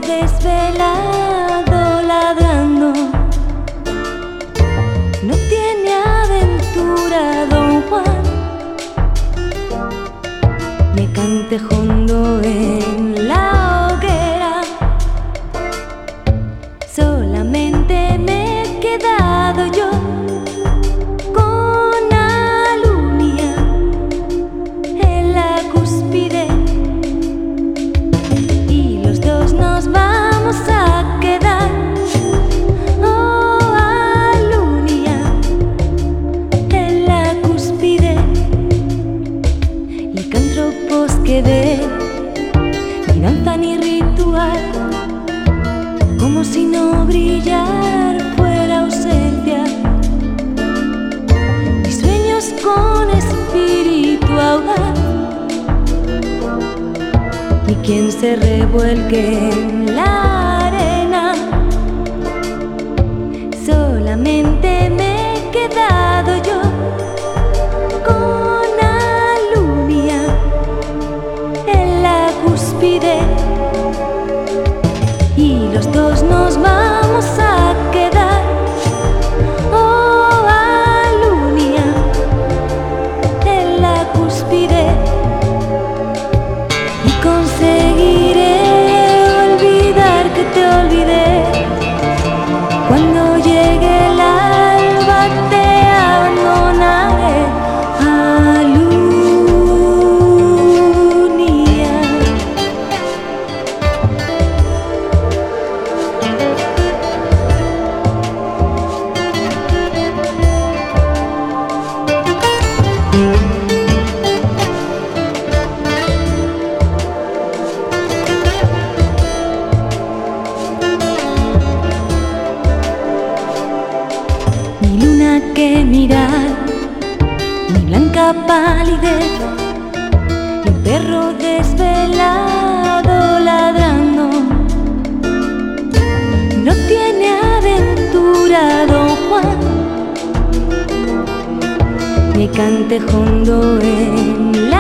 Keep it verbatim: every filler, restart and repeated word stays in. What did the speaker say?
desvelado ladrando. No tiene aventura Don Juan, me cante hondo en la hoguera. Solamente me he quedado yo con Alunia en la cúspide, y los dos nos vamos a quedar. Oh, Alunia en la cúspide, licántropos que de ni danza ni ritual, como si no brillar fuera ausencia. Mis sueños con espíritu audaz, ni quien se revuelque en la arena. Solamente me he quedado yo con Alunia en la cúspide, y los dos nos vamos a quedar. Oh, Alunia en la cúspide, y conseguiré olvidar que te olvidé. Cuando llegue el alba te abandonaré, Alunia. Ni luna que mirar, ni blanca palidez, ni un perro desvelado ladrando. No tiene aventura Don Juan, me cante hondo en la